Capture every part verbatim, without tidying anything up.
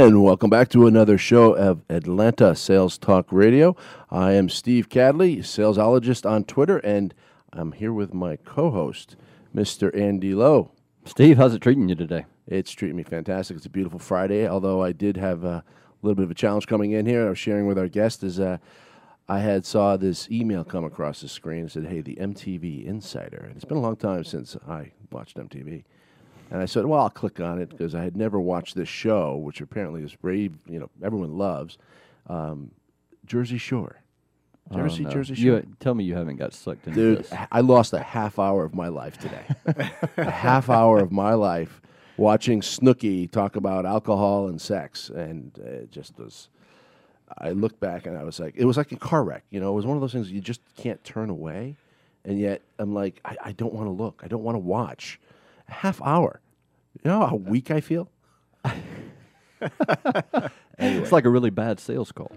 And welcome back to another show of Atlanta Sales Talk Radio. I am Steve Cadley, salesologist on Twitter, and I'm here with my co-host, Mister Andy Lowe. Steve, how's it treating you today? It's treating me fantastic. It's a beautiful Friday, although I did have a little bit of a challenge coming in here. I was sharing with our guest is uh, I had saw this email come across the screen and said, hey, the M T V Insider. And it's been a long time since I watched M T V. And I said, well, I'll click on it because I had never watched this show, which apparently is brave, you know, everyone loves, um, Jersey Shore. Did you ever Oh, see no. Jersey Shore? You, tell me you haven't got sucked into Dude, this. I lost a half hour of my life today. A half hour of my life watching Snooki talk about alcohol and sex. And it just was, I looked back and I was like, it was like a car wreck. You know, it was one of those things you just can't turn away. And yet I'm like, I, I don't want to look. I don't want to watch. A half hour. You know how weak I feel? Anyway. It's like a really bad sales call.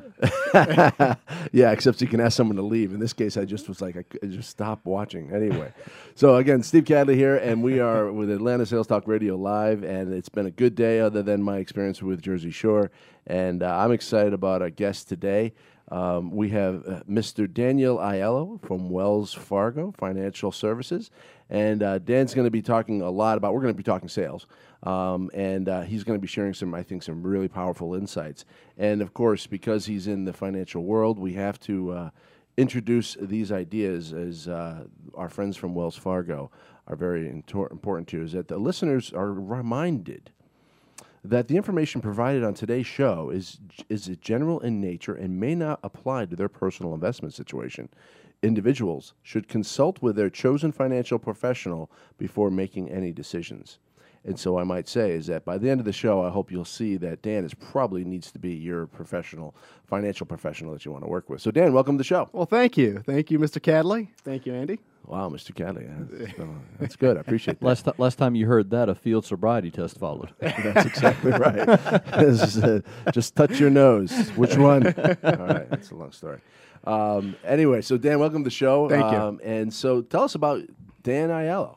Yeah, except you can ask someone to leave. In this case, I just was like, I, I just stopped watching. Anyway, so again, Steve Cadley here, and we are with Atlanta Sales Talk Radio Live, and it's been a good day other than my experience with Jersey Shore, and uh, I'm excited about our guest today. Um, we have uh, Mister Daniel Aiello from Wells Fargo Financial Services, and uh, Dan's going to be talking a lot about, we're going to be talking sales, um, and uh, he's going to be sharing some, I think, some really powerful insights. And, of course, because he's in the financial world, we have to uh, introduce these ideas as uh, our friends from Wells Fargo are very intor- important to, is that the listeners are reminded that the information provided on today's show is is general in nature and may not apply to their personal investment situation. Individuals should consult with their chosen financial professional before making any decisions. And so I might say is that by the end of the show, I hope you'll see that Dan is probably needs to be your professional, financial professional that you want to work with. So Dan, welcome to the show. Well, thank you. Thank you, Mister Cadley. Thank you, Andy. Wow, Mister Cadley. That's, uh, that's good. I appreciate that. Last, th- last time you heard that, a field sobriety test followed. That's exactly right. This is, uh, just touch your nose. Which one? All right, that's a long story. Um, anyway, so Dan, welcome to the show. Thank um, you. And so tell us about Dan Aiello.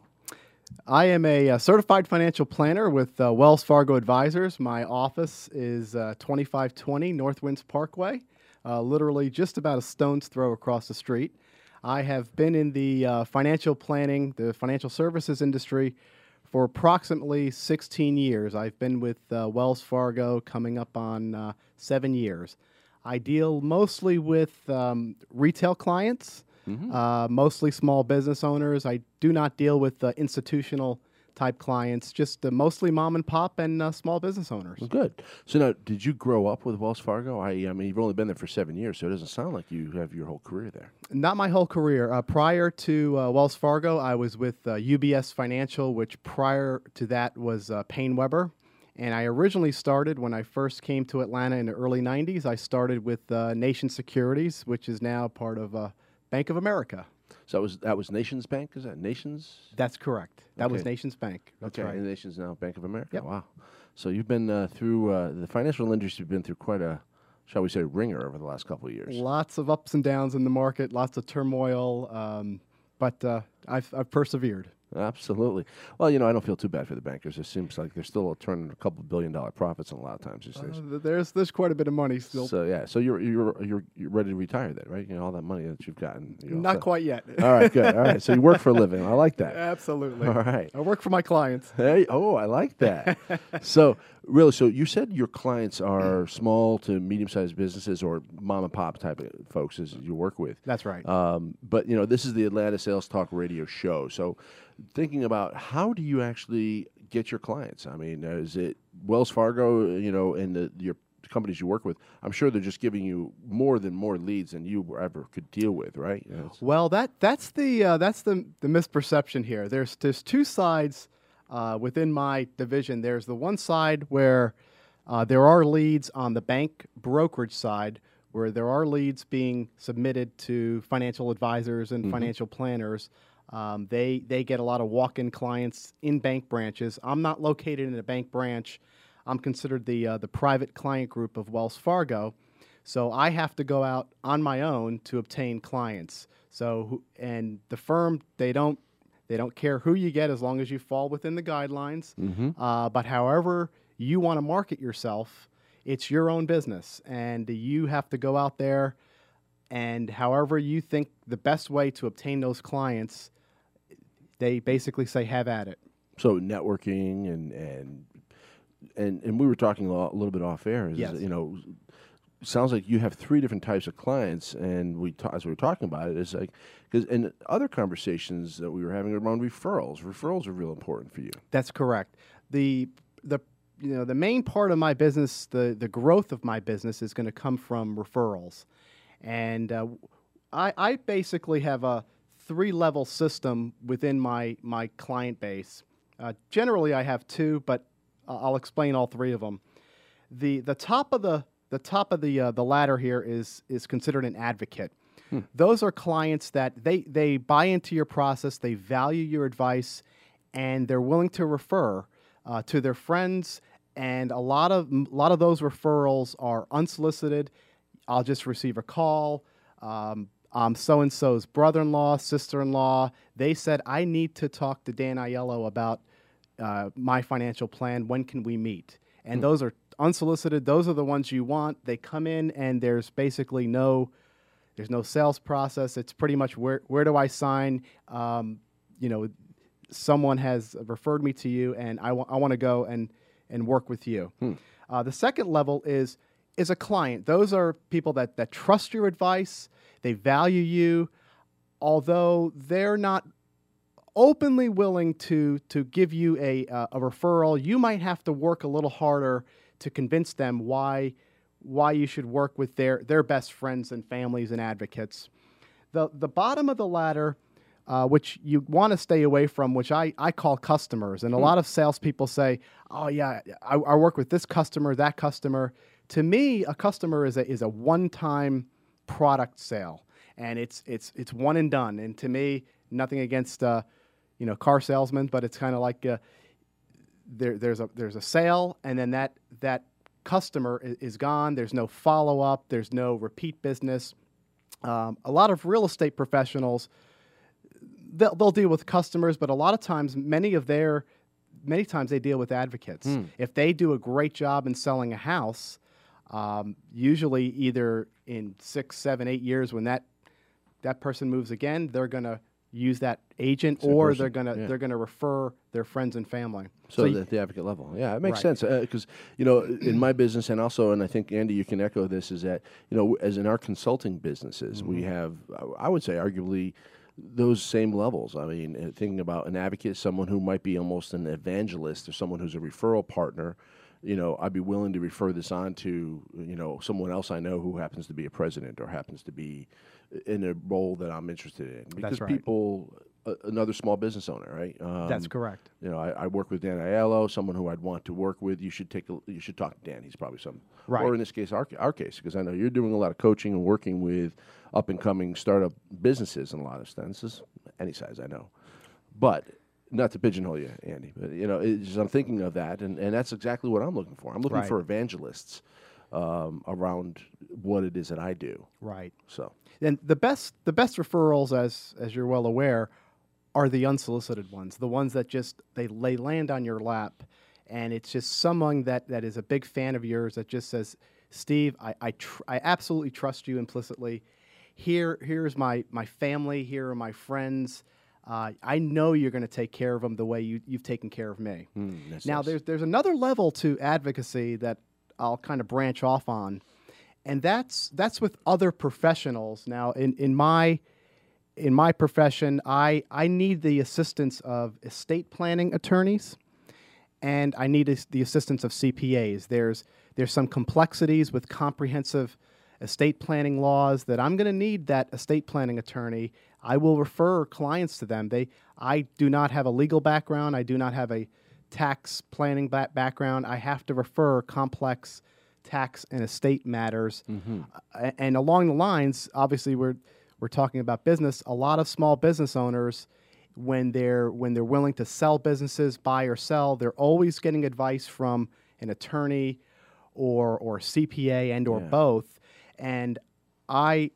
I am a, uh certified financial planner with uh, Wells Fargo Advisors. My office is uh, twenty-five twenty North Winds Parkway, uh, literally just about a stone's throw across the street. I have been in the uh, financial planning, the financial services industry for approximately sixteen years. I've been with uh, Wells Fargo coming up on uh, seven years. I deal mostly with um, retail clients, mm-hmm. uh, mostly small business owners. I do not deal with uh, institutional type clients, just uh, mostly mom and pop and uh, small business owners. Well, good. So now, did you grow up with Wells Fargo? I, I mean, you've only been there for seven years, so it doesn't sound like you have your whole career there. Not my whole career. Uh, prior to uh, Wells Fargo, I was with uh, U B S Financial, which prior to that was uh, Payne Weber. And I originally started, when I first came to Atlanta in the early nineties, I started with uh, Nation Securities, which is now part of uh, Bank of America. So that was that was Nations Bank? Is that Nations? That's correct. That Okay. was Nations Bank. That's okay, right. and Nations now Bank of America. Yep. Wow. So you've been uh, through uh, the financial industry. You've been through quite a, shall we say, ringer over the last couple of years. Lots of ups and downs in the market, lots of turmoil, um, but uh, I've, I've persevered. Absolutely. Well, you know, I don't feel too bad for the bankers. It seems like they're still turning a couple billion dollar profits a lot of times these days. Uh, there's there's quite a bit of money still. So yeah, so you're you're you're you're ready to retire then, right? You know, all that money that you've gotten. You're all Not set. quite yet. All right, good. All right, so you work for a living. I like that. Absolutely. All right. I work for my clients. Hey, oh, I like that. So really, so you said your clients are small to medium sized businesses or mom and pop type of folks as you work with. That's right. Um, but you know, this is the Atlanta Sales Talk Radio show. So, thinking about how do you actually get your clients? I mean, is it Wells Fargo? You know, and the your companies you work with? I'm sure they're just giving you more than more leads than you ever could deal with, right? You know, well, that that's the uh, that's the the misperception here. There's there's two sides uh, within my division. There's the one side where uh, there are leads on the bank brokerage side, where there are leads being submitted to financial advisors and mm-hmm. financial planners. Um, they they get a lot of walk-in clients in bank branches. I'm not located in a bank branch. I'm considered the uh, the private client group of Wells Fargo, so I have to go out on my own to obtain clients. So and the firm they don't they don't care who you get as long as you fall within the guidelines. Mm-hmm. Uh, but however you want to market yourself it's your own business, and you have to go out there and however you think the best way to obtain those clients, they basically say have at it. So networking and and and and we were talking a, lot, a little bit off air. Is, Yes. You know, sounds like you have three different types of clients, and we ta- as we were talking about it, it's like because in other conversations that we were having around referrals, referrals are real important for you. That's correct. The the you know the main part of my business, the the growth of my business is going to come from referrals, and uh, I I basically have a three level system within my my client base. Uh, generally, I have two, but uh, I'll explain all three of them. the The top of the the top of the uh, the ladder here is is considered an advocate. Hmm. Those are clients that they they buy into your process, they value your advice, and they're willing to refer uh, to their friends. And a lot of a lot of those referrals are unsolicited. I'll just receive a call. Um, I'm so-and-so's brother-in-law, sister-in-law. They said, I need to talk to Dan Aiello about uh, my financial plan. When can we meet? And hmm. those are unsolicited. Those are the ones you want. They come in, and there's basically no, there's no sales process. It's pretty much where where do I sign? Um, you know, someone has referred me to you, and I, wa- I want to go and, and work with you. Hmm. Uh, the second level is is a client. Those are people that, that trust your advice. They value you, although they're not openly willing to to give you a uh, a referral. You might have to work a little harder to convince them why why you should work with their their best friends and families and advocates. The the bottom of the ladder, uh, which you want to stay away from, which I, I call customers, and a lot of salespeople say, "Oh yeah, I, I work with this customer, that customer." To me, a customer is a is a one time product sale, and it's it's it's one and done. And to me, nothing against uh, you know car salesmen, but it's kind of like uh, there there's a there's a sale, and then that that customer is, is gone. There's no follow up. There's no repeat business. Um, a lot of real estate professionals, they'll they'll deal with customers, but a lot of times, many of their many times they deal with advocates. Mm. If they do a great job in selling a house, um, usually either in six, seven, eight years, when that that person moves again, they're going to use that agent, Same or person. they're going to Yeah. they're going to refer their friends and family. So, So at y- the advocate level, yeah, it makes Right. sense because you know in my business and also, and I think Andy, you can echo this, is that you know as in our consulting businesses, we have, I would say, arguably those same levels. I mean, uh, thinking about an advocate, someone who might be almost an evangelist or someone who's a referral partner. You know, I'd be willing to refer this on to, you know, someone else I know who happens to be a president or happens to be in a role that I'm interested in. Because right. people, uh, another small business owner, right? Um, that's correct. You know, I, I work with Dan Aiello, someone who I'd want to work with. You should take a, you should talk to Dan. He's probably some, Right. or in this case, our, our case, because I know you're doing a lot of coaching and working with up and coming startup businesses in a lot of senses, any size I know. But not to pigeonhole you, Andy, but you know, it's just, I'm thinking of that, and, and that's exactly what I'm looking for. I'm looking Right. for evangelists um, around what it is that I do. Right. So, And the best the best referrals, as as you're well aware, are the unsolicited ones, the ones that just they, they land on your lap, and it's just someone that, that is a big fan of yours that just says, Steve, I I, tr- I absolutely trust you implicitly. Here here's my my family. Here are my friends. Uh, I know you're going to take care of them the way you, you've taken care of me. mm, that's Now, nice. there's there's another level to advocacy that I'll kind of branch off on, and that's that's with other professionals. Now, in, in my in my profession, I I need the assistance of estate planning attorneys, and I need is- the assistance of C P As. There's there's some complexities with comprehensive estate planning laws that I'm going to need that estate planning attorney. I will refer clients to them. They I do not have a legal background. I do not have a tax planning ba- background. I have to refer complex tax and estate matters. Uh, and along the lines, obviously we're we're talking about business. A lot of small business owners, when they're when they're willing to sell businesses, buy or sell, they're always getting advice from an attorney or or C P A and or Yeah. both. And I,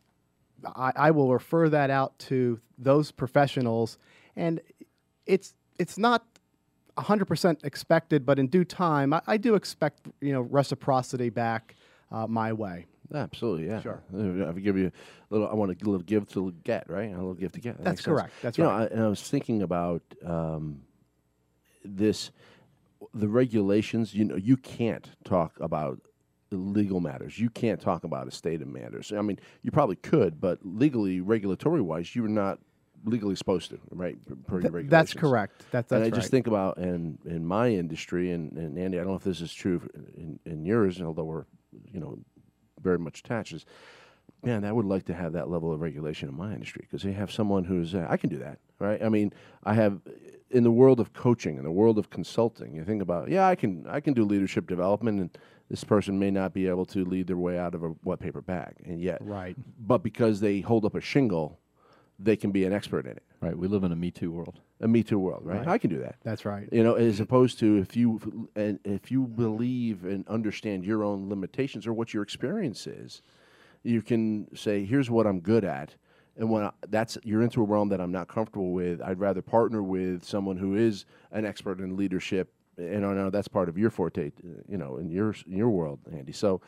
I I will refer that out to those professionals, and it's it's not one hundred percent expected, but in due time, I, I do expect, you know, reciprocity back uh, my way. Absolutely, yeah. Sure. Uh, I give you a little. I want a little give to get, right? A little give to get. That That's makes sense. correct. That's you right. Know, I, and I was thinking about um, this, the regulations. You know, you can't talk about legal matters. You can't talk about estate matters. I mean, you probably could, but legally, regulatory wise, you're not legally supposed to, right? Per your regulations. That's correct. That, that's and I right. just think about in in my industry, and, and Andy, I don't know if this is true in, in yours, although we're, you know, very much attached. Is, man, I would like to have that level of regulation in my industry because you have someone who's uh, I can do that, right? I mean, I have in the world of coaching, in the world of consulting. You think about, yeah, I can I can do leadership development, and this person may not be able to lead their way out of a wet paper bag, and yet, Right. But because they hold up a shingle, they can be an expert in it. Right. We live in a Me Too world. A Me Too world, right? Right. I can do that. That's right. You know, as opposed to if you and if you believe and understand your own limitations or what your experience is, you can say, "Here's what I'm good at," and when I, that's you're into a realm that I'm not comfortable with, I'd rather partner with someone who is an expert in leadership. And I know that's part of your forte, you know, in your in your world, Andy. So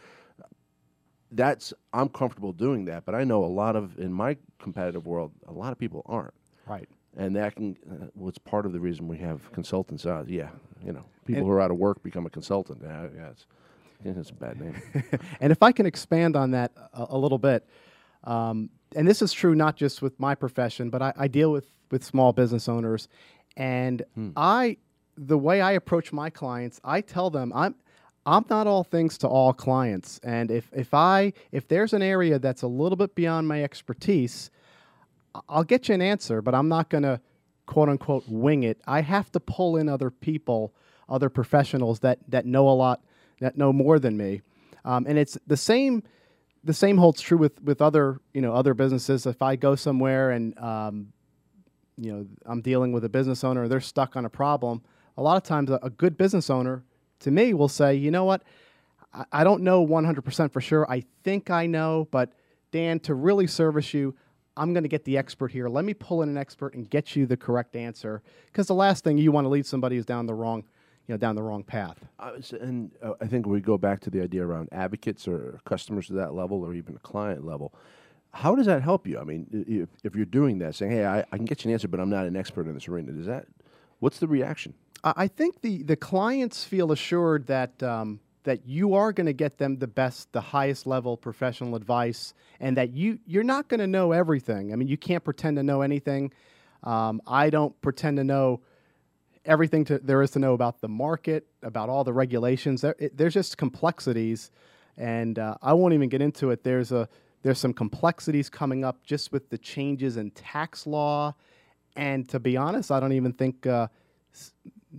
that's I'm comfortable doing that, but I know a lot of in my competitive world, a lot of people aren't. Right. And that can, uh, what's part of the reason we have consultants. Uh, yeah, you know, people And- who are out of work become a consultant. Yeah, yeah, it's, yeah, it's a bad name. And if I can expand on that a, a little bit, um, and this is true not just with my profession, but I, I deal with, with small business owners, and Hmm. I, the way I approach my clients, I tell them I'm, I'm not all things to all clients, and if if I if there's an area that's a little bit beyond my expertise, I- I'll get you an answer, but I'm not going to quote unquote wing it. I have to pull in other people, other professionals that that know a lot, that know more than me, um, and it's the same. The same holds true with, with other you know other businesses. If I go somewhere and um, you know I'm dealing with a business owner, they're stuck on a problem. A lot of times, a, a good business owner to me will say, you know what, I, I don't know one hundred percent for sure. I think I know, but Dan, to really service you, I'm going to get the expert here. Let me pull in an expert and get you the correct answer. Because the last thing you want to lead somebody is down the wrong, you know, down the wrong path. I was, and uh, I think we go back to the idea around advocates or customers to that level, or even a client level. How does that help you? I mean, i- if, if you're doing that, saying, "Hey, I, I can get you an answer, but I'm not an expert in this arena," does that? What's the reaction? I I think the, the clients feel assured that um, that you are going to get them the best, the highest level professional advice, and that you you're not going to know everything. I mean, you can't pretend to know anything. Um, I don't pretend to know everything to, there is to know about the market, about all the regulations. There, it, there's just complexities, and uh, I won't even get into it. There's a there's some complexities coming up just with the changes in tax law, and to be honest, I don't even think uh, s-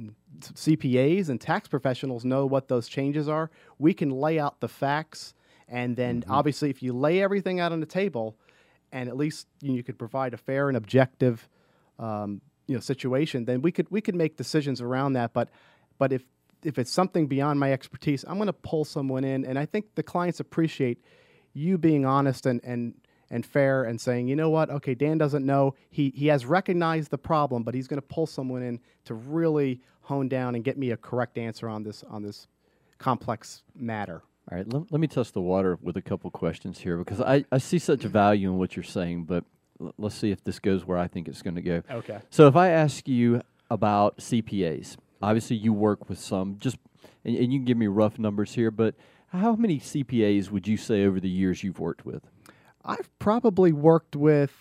C P As and tax professionals know what those changes are. We can lay out the facts, and then obviously, if you lay everything out on the table, and at least you, you could provide a fair and objective, um, you know, situation, then we could we could make decisions around that. But but if if it's something beyond my expertise, I'm going to pull someone in, and I think the clients appreciate you being honest and and and fair and saying, you know what, okay, Dan doesn't know. He he has recognized the problem, but he's going to pull someone in to really hone down and get me a correct answer on this on this complex matter. All right, let, let me test the water with a couple questions here because I, I see such value in what you're saying, but l- let's see if this goes where I think it's going to go. Okay. So if I ask you about C P As, obviously you work with some, just and, and you can give me rough numbers here, but how many C P As would you say over the years you've worked with? I've probably worked with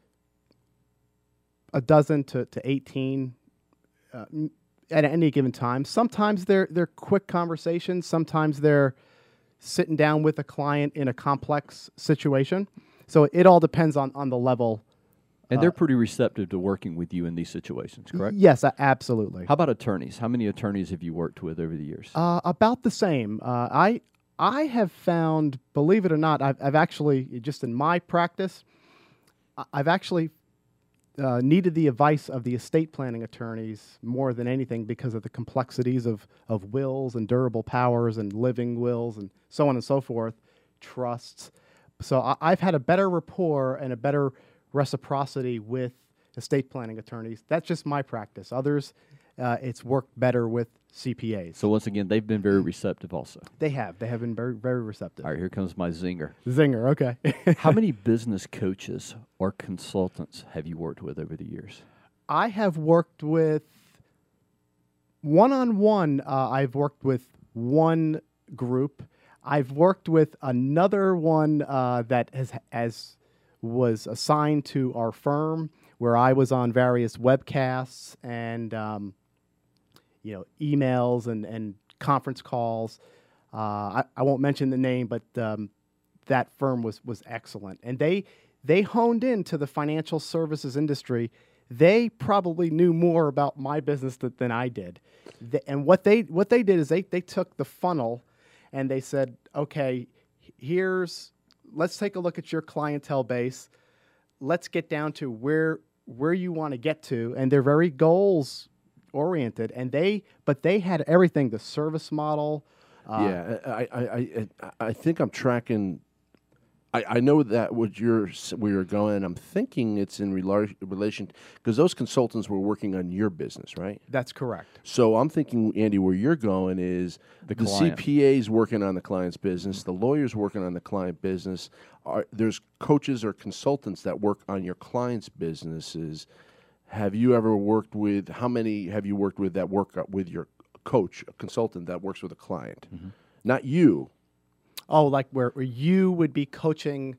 a dozen to, to eighteen uh, m- at any given time. Sometimes they're they're quick conversations. Sometimes they're sitting down with a client in a complex situation. So it all depends on, on the level. And they're pretty receptive to working with you in these situations, correct? Yes, a- absolutely. How about attorneys? How many attorneys have you worked with over the years? Uh, about the same. Uh, I I have found, believe it or not, I've, I've actually just in my practice, I- I've actually uh, needed the advice of the estate planning attorneys more than anything because of the complexities of of wills and durable powers and living wills and so on and so forth, trusts. So I, I've had a better rapport and a better reciprocity with estate planning attorneys. That's just my practice. Others, uh, it's worked better with C P As. So once again, they've been very receptive also. They have. They have been very, very receptive. All right, here comes my zinger. Zinger, okay. How many business coaches or consultants have you worked with over the years? I have worked with one-on-one. Uh, I've worked with one group. I've worked with another one uh, that has, as was assigned to our firm, where I was on various webcasts and um, you know emails and, and conference calls. Uh, I, I won't mention the name, but um, that firm was was excellent, and they they honed into the financial services industry. They probably knew more about my business th- than I did, the, and what they what they did is they they took the funnel, and they said, okay, here's let's take a look at your clientele base. Let's get down to where where you want to get to, and they're very goals oriented, and they but they had everything, the service model. Uh, yeah, I, I, I, I think I'm tracking. I, I know that what you're where you're going. I'm thinking it's in rela- relation because those consultants were working on your business, right? That's correct. So I'm thinking, Andy, where you're going is The the, client. C P A's working on the client's business, the lawyer's working on the client business. Are, there's coaches or consultants that work on your client's businesses. Have you ever worked with? How many have you worked with that work with your coach, a consultant that works with a client? Mm-hmm. Not you. Oh, like where, where you would be coaching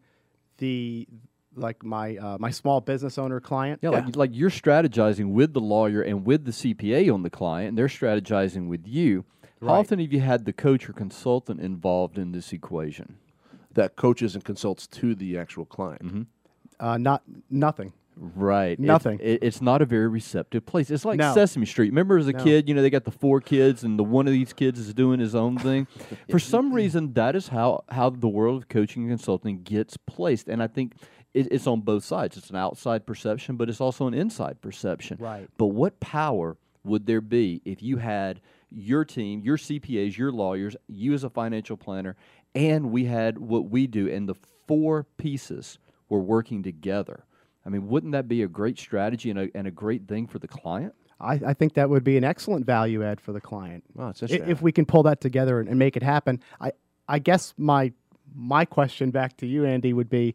the like my uh, my small business owner client. Yeah, like like you're strategizing with the lawyer and with the C P A on the client, and they're strategizing with you. How Right. often have you had the coach or consultant involved in this equation? That coaches and consults to the actual client. Mm-hmm. Uh, not nothing. Right. It- Nothing. It, it's not a very receptive place. It's like No. Sesame Street. Remember as a No. kid, you know, they got the four kids and the one of these kids is doing his own thing. For some reason, that is how, how the world of coaching and consulting gets placed. And I think it, it's on both sides. It's an outside perception, but it's also an inside perception. Right. But what power would there be if you had your team, your C P As, your lawyers, you as a financial planner, and we had what we do, and the four pieces were working together? I mean, wouldn't that be a great strategy and a, and a great thing for the client? I, I think that would be an excellent value add for the client. Wow, it's I- interesting. if we can pull that together and, and make it happen. I I guess my my question back to you, Andy, would be,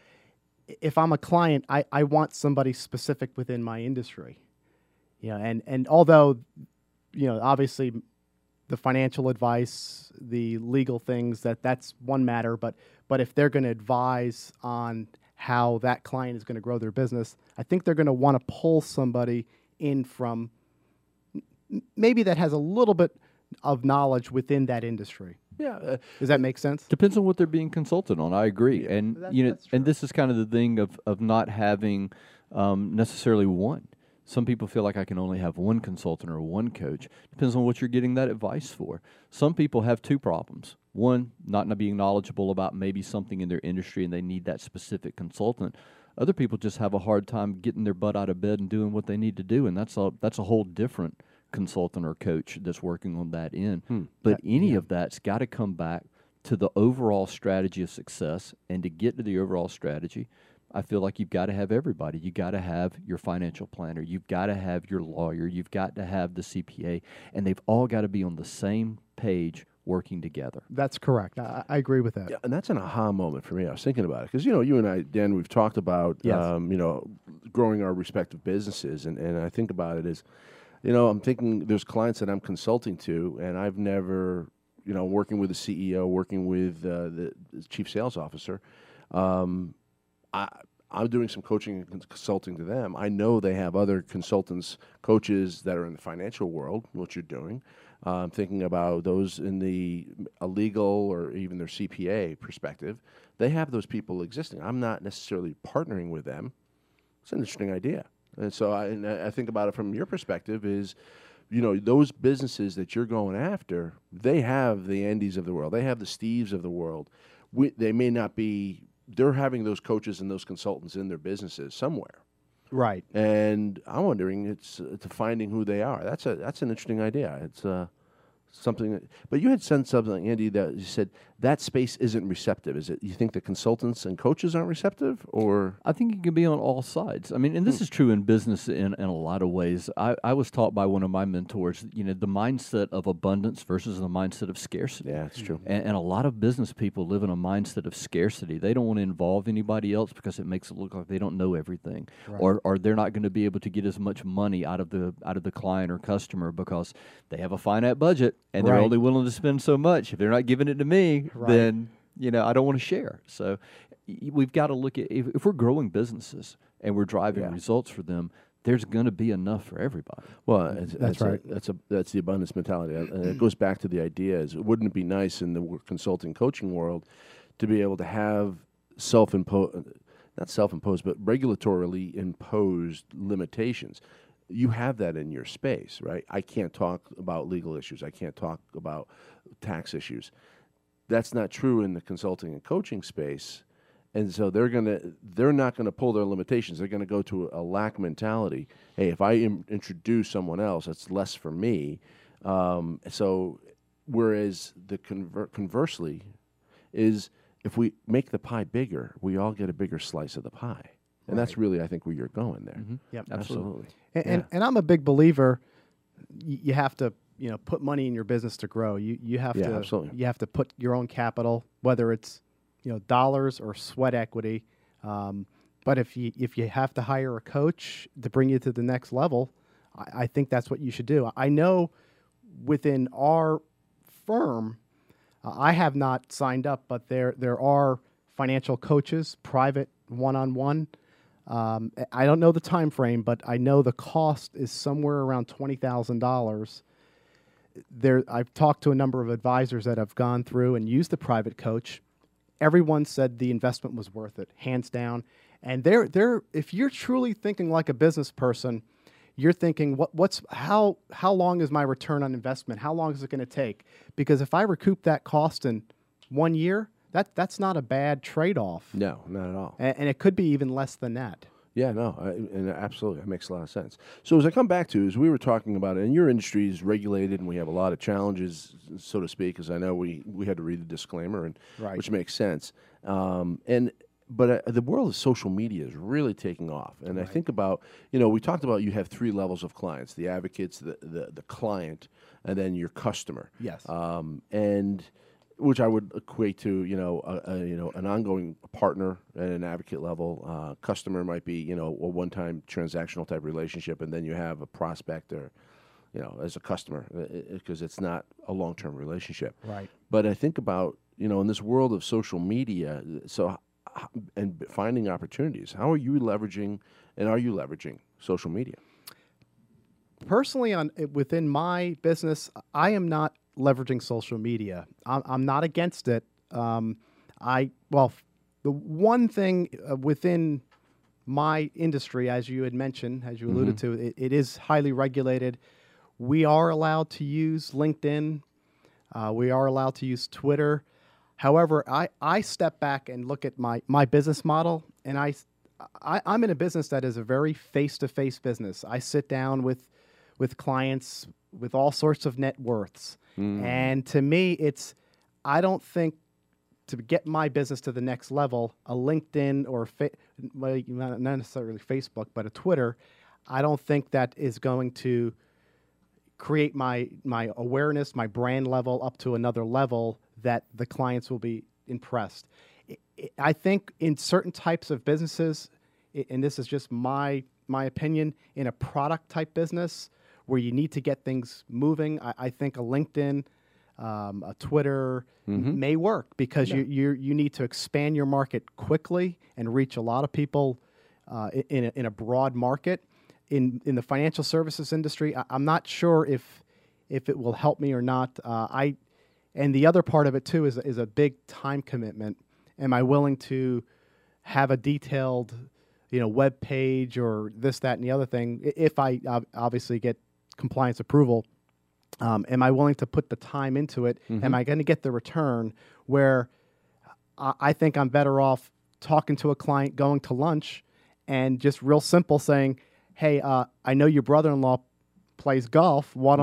if I'm a client, I, I want somebody specific within my industry. You know, and, and although, you know, obviously the financial advice, the legal things, that that's one matter, but but if they're going to advise on how that client is going to grow their business, I think they're going to want to pull somebody in from m- maybe that has a little bit of knowledge within that industry. yeah, uh, Does that make sense? Depends on what they're being consulted on. I agree, and That- you know, that's and true. this is kind of the thing of of not having um, necessarily one. Some people feel like I can only have one consultant or one coach. Depends on what you're getting that advice for. Some people have two problems. One, not not being knowledgeable about maybe something in their industry and they need that specific consultant. Other people just have a hard time getting their butt out of bed and doing what they need to do, and that's a that's a whole different consultant or coach that's working on that end. But any of that's got to come back to the overall strategy of success, and to get to the overall strategy, I feel like you've got to have everybody. You got to have your financial planner. You've got to have your lawyer. You've got to have the C P A, and they've all got to be on the same page working together. That's correct. I, I agree with that. Yeah, and that's an aha moment for me. I was thinking about it because, you know, you and I, Dan, we've talked about, Yes. um, you know, growing our respective businesses. And, and I think about it as, you know, I'm thinking there's clients that I'm consulting to, and I've never, you know, working with the C E O, working with uh, the, the chief sales officer. Um, I, I'm doing some coaching and cons- consulting to them. I know they have other consultants, coaches that are in the financial world, what you're doing. Uh, I'm thinking about those in the a legal or even their C P A perspective. They have those people existing. I'm not necessarily partnering with them. It's an interesting idea. And so I, and I I think about it from your perspective is, you know, those businesses that you're going after, they have the Andys of the world. They have the Steves of the world. We, they may not be, they're having those coaches and those consultants in their businesses somewhere. Right. And I'm wondering, it's uh, to finding who they are. That's a that's an interesting idea. It's uh, something. That, but you had said something, Andy, that you said that space isn't receptive. Is it? You think the consultants and coaches aren't receptive, or I think it can be on all sides. I mean, and this is true in business in, in a lot of ways. I, I was taught by one of my mentors, you know, the mindset of abundance versus the mindset of scarcity. yeah, it's true. And, and a lot of business people live in a mindset of scarcity. They don't want to involve anybody else because it makes it look like they don't know everything, Right. or or they're not going to be able to get as much money out of the out of the client or customer because they have a finite budget and they're Right. only willing to spend so much. If they're not giving it to me, Right. then you know I don't want to share. So y- we've got to look at if, if we're growing businesses and we're driving Yeah. results for them. There's going to be enough for everybody. Well, it's, That's that's a- right. that's a that's the abundance mentality, and and it goes back to the idea: is wouldn't it be nice in the w- consulting coaching world to be able to have self-imposed, not self-imposed, but regulatorily imposed limitations? You have that in your space, right? I can't talk about legal issues. I can't talk about tax issues. That's not true in the consulting and coaching space. And so they're gonna they're not gonna pull their limitations. They're gonna go to a lack mentality. Hey, if I Im- introduce someone else, it's less for me. Um, so, whereas the conver- conversely is if we make the pie bigger, we all get a bigger slice of the pie, and that's really I think where you're going there. Yep. Absolutely. And, Yeah. and and I'm a big believer. y- You have to you know put money in your business to grow. You you have Yeah, to absolutely. you have to put your own capital, whether it's you know dollars or sweat equity. Um, but if you if you have to hire a coach to bring you to the next level, I, I think that's what you should do. I know within our firm, uh, I have not signed up, but there there are financial coaches, private one-on-one. Um, I don't know the time frame, but I know the cost is somewhere around twenty thousand dollars. There, I've talked to a number of advisors that have gone through and used the private coach. Everyone said the investment was worth it, hands down. And they're, they're, if you're truly thinking like a business person, you're thinking, what, what's how how long is my return on investment? How long is it going to take? Because if I recoup that cost in one year, that that's not a bad trade-off, No, not at all. and, and it could be even less than that. Yeah, no, I, and absolutely, that makes a lot of sense. So as I come back to, as we were talking about it, and your industry is regulated, and we have a lot of challenges, so to speak, because I know we, we had to read the disclaimer, and Right. which makes sense. Um, and but uh, the world of social media is really taking off, and I think about, you know, we talked about you have three levels of clients: the advocates, the the, the client, and then your customer. Yes. Um, and which I would equate to, you know, a, a, you know, an ongoing partner at an advocate level. Uh, customer might be, you know, a one-time transactional type relationship, and then you have a prospect or, you know, as a customer, because it's not a long-term relationship. Right. But I think about, you know, in this world of social media, so h- and finding opportunities. How are you leveraging, and are you leveraging social media? Personally, on within my business, I am not leveraging social media. I'm, I'm not against it. Um, I well, f- the one thing uh, within my industry, as you had mentioned, as you alluded to, it, it is highly regulated. We are allowed to use LinkedIn. Uh, we are allowed to use Twitter. However, I, I step back and look at my, my business model, and I, I, I'm in a business that is a very face-to-face business. I sit down with, with clients with all sorts of net worths. And to me, it's, I don't think to get my business to the next level, a LinkedIn or fa- well, not necessarily Facebook, but a Twitter, I don't think that is going to create my my awareness, my brand level up to another level that the clients will be impressed. I- I- I think in certain types of businesses, i- and this is just my my opinion, in a product type business where you need to get things moving, I, I think a LinkedIn, um, a Twitter m- may work because you you you need to expand your market quickly and reach a lot of people uh, i- in a, in a broad market. In in the financial services industry, I, I'm not sure if if it will help me or not. Uh, I and the other part of it too is is a big time commitment. Am I willing to have a detailed, you know, web page or this, that, and the other thing? I- If I ob- obviously get compliance approval, um, am I willing to put the time into it? Am I going to get the return? Where I, I think I'm better off talking to a client, going to lunch, and just real simple saying, "Hey, uh, I know your brother-in-law plays golf. Why don't the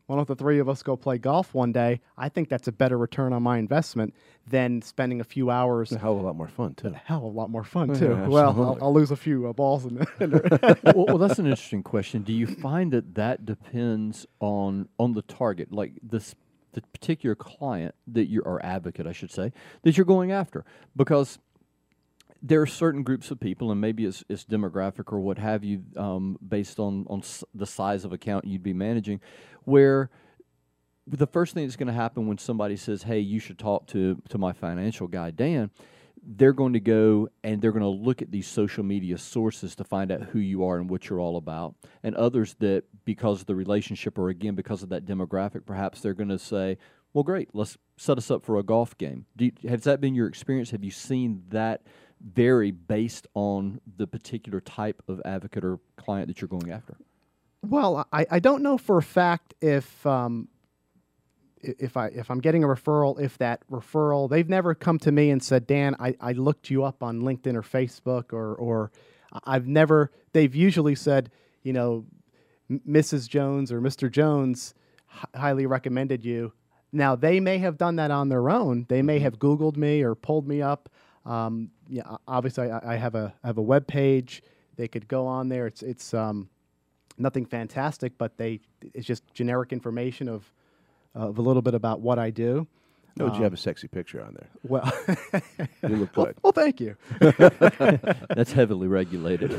why don't the three of us go play golf one day? I think that's a better return on my investment than spending a few hours. It's a hell of a lot more fun, too. A hell of a lot more fun, Yeah, too. well, I'll, absolutely. I'll lose a few uh, balls in the well, well, that's an interesting question. Do you find that that depends on on the target, like this the particular client that you're, or advocate, I should say, that you're going after? Because there are certain groups of people, and maybe it's, it's demographic or what have you, um, based on, on s- the size of account you'd be managing, where the first thing that's going to happen when somebody says, hey, you should talk to, to my financial guy, Dan, they're going to go and they're going to look at these social media sources to find out who you are and what you're all about. And others that, because of the relationship or, again, because of that demographic, perhaps they're going to say, well, great, let's set us up for a golf game. Do you, has that been your experience? Have you seen that vary based on the particular type of advocate or client that you're going after? Well, I, I don't know for a fact if um, i- if I if I'm getting a referral, if that referral, they've never come to me and said, Dan, I, I looked you up on LinkedIn or Facebook, or or I've never. They've usually said, you know, M- Missus Jones or Mister Jones h- highly recommended you. Now they may have done that on their own. They may have Googled me or pulled me up. Um, yeah, o- obviously I, I have a I have a web page. They could go on there. It's it's um, nothing fantastic, but they it's just generic information of of a little bit about what I do. No, but you have a sexy picture on there. Well, You look well, good. well, thank you. That's heavily regulated.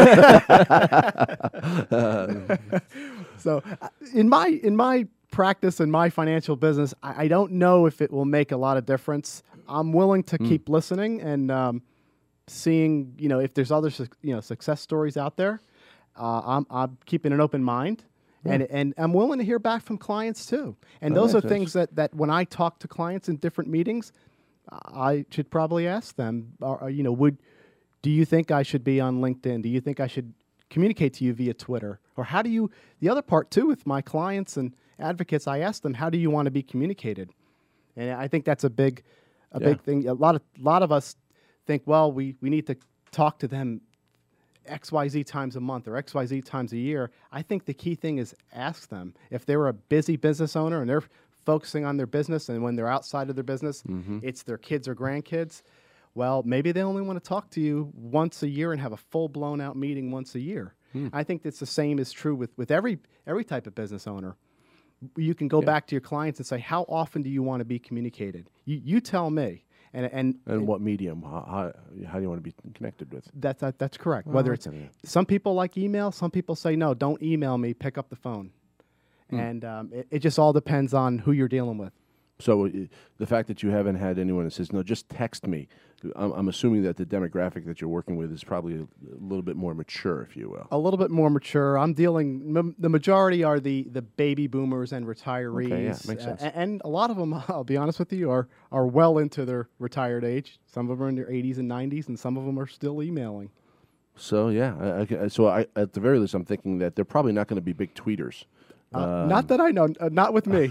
So, uh, in my in my practice in my financial business, I, I don't know if it will make a lot of difference. I'm willing to keep listening and um, seeing, you know, if there's other suc- you know success stories out there. Uh, I'm I'm keeping an open mind, and and I'm willing to hear back from clients too. And That those are makes sense. things that that when I talk to clients in different meetings, I should probably ask them. Or, you know, would do you think I should be on LinkedIn? Do you think I should communicate to you via Twitter? Or how do you? The other part too with my clients and advocates, I ask them, how do you want to be communicated? And I think that's a big, a Yeah. big thing. A lot of lot of us think, well, we we need to talk to them X Y Z times a month or X Y Z times a year. I think the key thing is ask them. If they're a busy business owner and they're focusing on their business, and when they're outside of their business, it's their kids or grandkids, well, maybe they only want to talk to you once a year and have a full blown out meeting once a year. I think that's the same is true with, with every every type of business owner. You can go back to your clients and say, how often do you want to be communicated? You, you tell me. And, and And what medium? How, how, how do you want to be connected with? That's that, that's correct. Whether I it's like that, yeah. some people like email, some people say no, don't email me, pick up the phone, and um, it, it just all depends on who you're dealing with. So uh, the fact that you haven't had anyone that says, no, just text me, I'm, I'm assuming that the demographic that you're working with is probably a, a little bit more mature, if you will. A little bit more mature. I'm dealing. M- the majority are the the baby boomers and retirees. Okay, yeah, makes Uh, sense. a- and a lot of them, I'll be honest with you, are are well into their retired age. Some of them are in their eighties and nineties, and some of them are still emailing. So, yeah. I, I, so I, at the very least, I'm thinking that they're probably not going to be big tweeters. Uh, not that I know. Uh, not with me.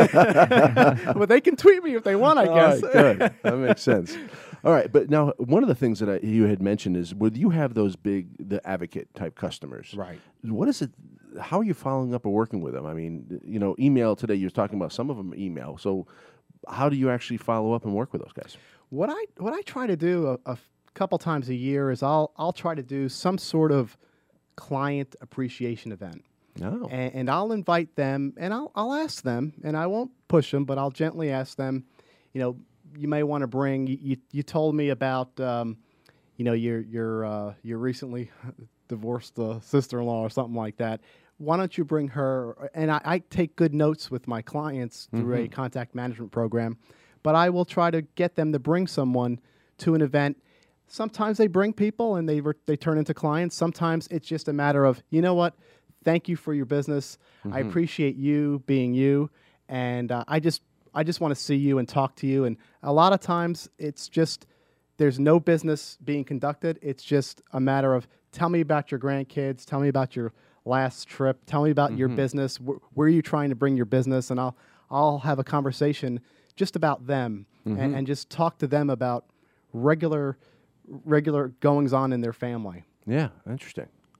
But they can tweet me if they want, I All guess. right, good. That makes sense. All right, but now one of the things that I, you had mentioned is, would you have those big, the advocate type customers? Right. What is it? How are you following up or working with them? I mean, you know, email today. You were talking about some of them email. So, how do you actually follow up and work with those guys? What I what I try to do a, a f- couple times a year is I'll I'll try to do some sort of client appreciation event. No. And, and I'll invite them, and I'll I'll ask them, and I won't push them, but I'll gently ask them. You know, you may want to bring. You, you you told me about, um, you know, your your uh, your recently divorced uh, sister-in-law or something like that. Why don't you bring her? And I, I take good notes with my clients through a contact management program, but I will try to get them to bring someone to an event. Sometimes they bring people and they re- they turn into clients. Sometimes it's just a matter of, you know what? Thank you for your business. I appreciate you being you, and uh, I just I just want to see you and talk to you. And a lot of times it's just there's no business being conducted. It's just a matter of tell me about your grandkids, tell me about your last trip, tell me about your business. Wh- where are you trying to bring your business? And I'll I'll have a conversation just about them and, and just talk to them about regular regular goings on in their family. Yeah, interesting.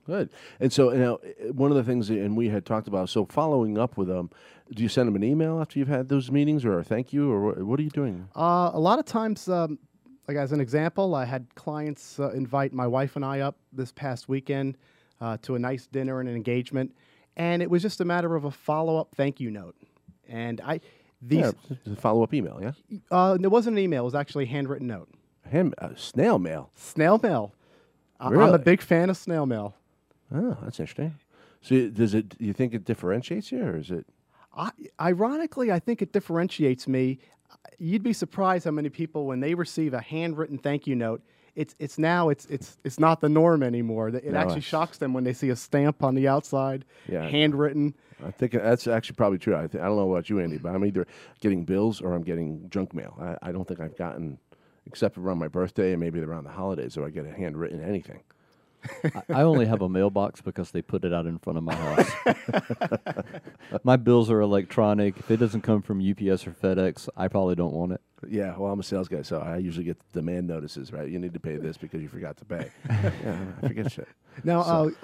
Good. And so, you know, one of the things, and we had talked about, so following up with them, do you send them an email after you've had those meetings, or a thank you, or what, what are you doing? Uh, a lot of times, um, like as an example, I had clients uh, invite my wife and I up this past weekend uh, to a nice dinner and an engagement, and it was just a matter of a follow-up thank you note. And I, these, Yeah, it's a follow-up email, yeah? uh, it wasn't an email; it was actually a handwritten note. Hand, uh, snail mail. Snail mail. I- I'm Really? a big fan of snail mail. Oh, that's interesting. So y- does it, do you think it differentiates you, or is it? I, ironically, I think it differentiates me. You'd be surprised how many people, when they receive a handwritten thank you note, it's it's now it's it's it's not the norm anymore. It No, actually it's- shocks them when they see a stamp on the outside, Yeah. handwritten. I think that's actually probably true. I, th- I don't know about you, Andy, but I'm either getting bills or I'm getting junk mail. I, I don't think I've gotten, except around my birthday and maybe around the holidays, so I get a handwritten anything. I, I only have a mailbox because they put it out in front of my house. My bills are electronic. If it doesn't come from U P S or FedEx, I probably don't want it. Yeah, well, I'm a sales guy, so I usually get demand notices, right? You need to pay this because you forgot to pay. Yeah, I forget shit. Now,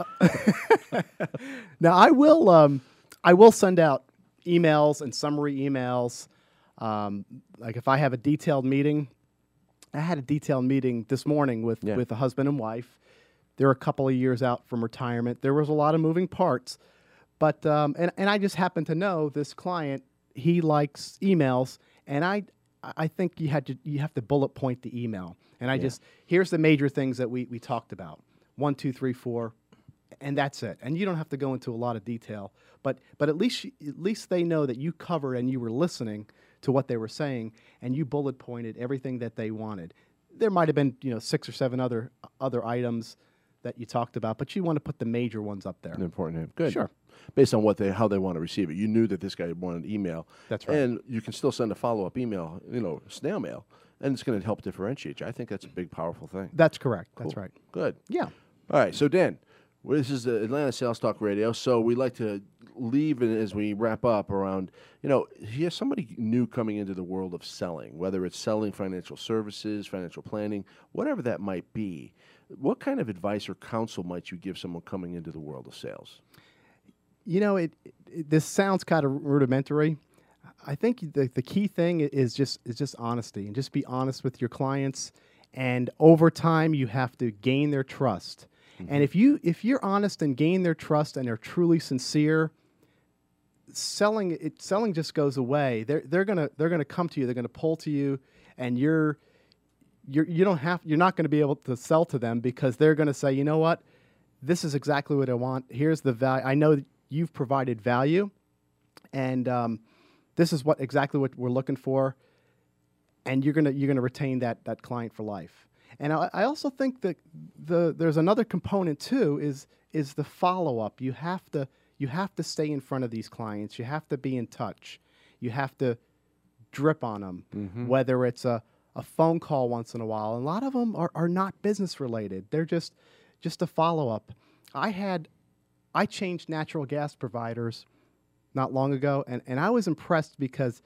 uh, now I will um, I will send out emails and summary emails. Um, like if I have a detailed meeting, I had a detailed meeting this morning with Yeah. with a husband and wife. They're a couple of years out from retirement. There was a lot of moving parts, but um, and and I just happen to know this client. He likes emails, and I I think you had to you have to bullet point the email. And I Yeah. just here's the major things that we we talked about. One, two, three, four, and that's it. And you don't have to go into a lot of detail, but but at least you, at least they know that you covered and you were listening to what they were saying, and you bullet pointed everything that they wanted. There might have been you know six or seven other other items that you talked about, but you want to put the major ones up there. Important. to have. Good. Sure. Based on what they how they want to receive it. You knew that this guy wanted email. That's right. And you can still send a follow up email, you know, snail mail, and it's going to help differentiate you. I think that's a big, powerful thing. That's correct. That's Cool. right. Good. Yeah. All right. So Dan, well, this is the Atlanta Sales Talk Radio. So we like to leave it as we wrap up around, you know, here's somebody new coming into the world of selling, whether it's selling financial services, financial planning, whatever that might be. What kind of advice or counsel might you give someone coming into the world of sales? You know, it, it this sounds kind of rudimentary. I think the the key thing is just is just honesty, and just be honest with your clients. And over time, you have to gain their trust. Mm-hmm. And if you if you're honest and gain their trust, and they're truly sincere, selling it selling just goes away. They're they're gonna they're gonna come to you. They're gonna pull to you, and you're you're you don't have you're not going to be able to sell to them because they're going to say, you know what, this is exactly what I want. Here's the value. I know that you've provided value, and um, this is what exactly what we're looking for. And you're gonna you're gonna retain that that client for life. And I, I also think that the there's another component too is is the follow up. You have to you have to stay in front of these clients. You have to be in touch. You have to drip on them, mm-hmm. whether it's a a phone call once in a while. And a lot of them are, are not business related. They're just just a follow up. I had I changed natural gas providers not long ago, and, and I was impressed because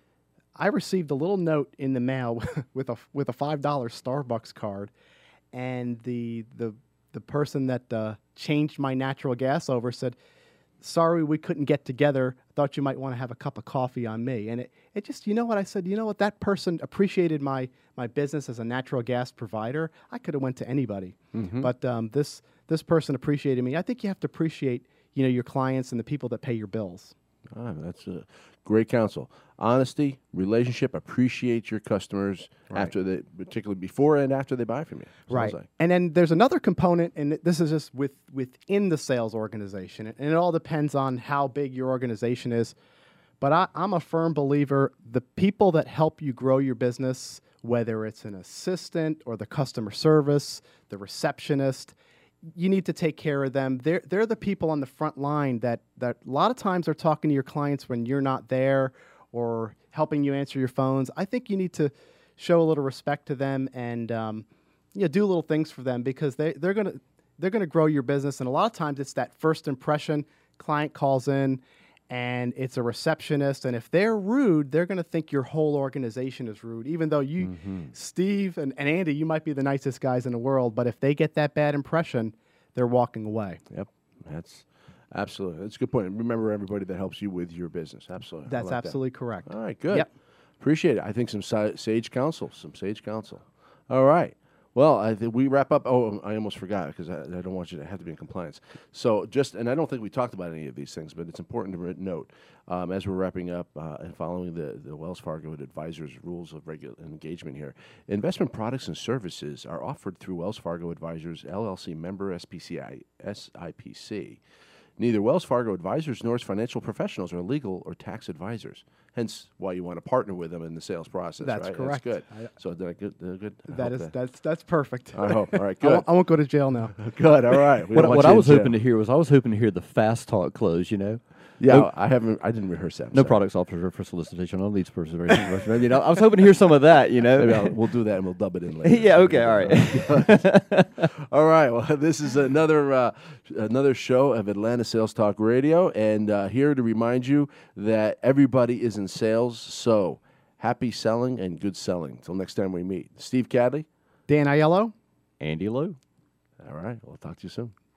I received a little note in the mail with a with a five dollar Starbucks card, and the the the person that uh, changed my natural gas over said, "Sorry, we couldn't get together. Thought you might want to have a cup of coffee on me." And it, it just, you know what I said? You know what? That person appreciated my my business as a natural gas provider. I could have went to anybody, mm-hmm. but um, this this person appreciated me. I think you have to appreciate, you know, your clients and the people that pay your bills. Ah, that's a great counsel. Honesty, relationship, appreciate your customers Right. after they, particularly before and after they buy from you. Sounds Right. like. And then there's another component, and this is just with within the sales organization, and it all depends on how big your organization is. But I, I'm a firm believer, the people that help you grow your business, whether it's an assistant or the customer service, the receptionist, you need to take care of them. They're, they're the people on the front line that, that a lot of times are talking to your clients when you're not there or helping you answer your phones. I think you need to show a little respect to them and um, you know, do little things for them because they, they're going to they're gonna grow your business. And a lot of times it's that first impression. Client calls in and it's a receptionist. And if they're rude, they're going to think your whole organization is rude, even though you, mm-hmm. Steve and, and Andy, you might be the nicest guys in the world. But if they get that bad impression, they're walking away. Yep, that's absolutely that's a good point. Remember everybody that helps you with your business. Absolutely, I That's like that. absolutely correct. All right, good. Yep. Appreciate it. I think some si- sage counsel, some sage counsel. All right. Well, I think we wrap up. Oh, I almost forgot because I, I don't want you to have to be in compliance. So just, and I don't think we talked about any of these things, but it's important to re- note um, as we're wrapping up uh, and following the, the Wells Fargo Advisors rules of regular engagement here. Investment products and services are offered through Wells Fargo Advisors L L C member S P C I S I P C. Neither Wells Fargo Advisors nor its financial professionals are legal or tax advisors. Hence, why you want to partner with them in the sales process. That's right? correct. That's I- good. So did I good? Did I good? I That hope is that- that's that's perfect. I hope. All right. I Good. won't, I won't go to jail now. Good. All right. We What, don't want what you I in was jail. hoping to hear was I was hoping to hear the fast talk close. You know, Yeah, No- I haven't. I didn't rehearse that. I'm no sorry. products offered for solicitation on leads person. You know, I was hoping to hear some of that. You know, Maybe I'll, we'll do that and we'll dub it in later. yeah. Okay. All right. All right. Well, this is another uh, another show of Atlanta Sales Talk Radio, and uh, here to remind you that everybody is in sales. So happy selling and good selling. Till next time we meet. Steve Cadley. Dan Aiello. Andy Lowe. All right. We'll talk to you soon.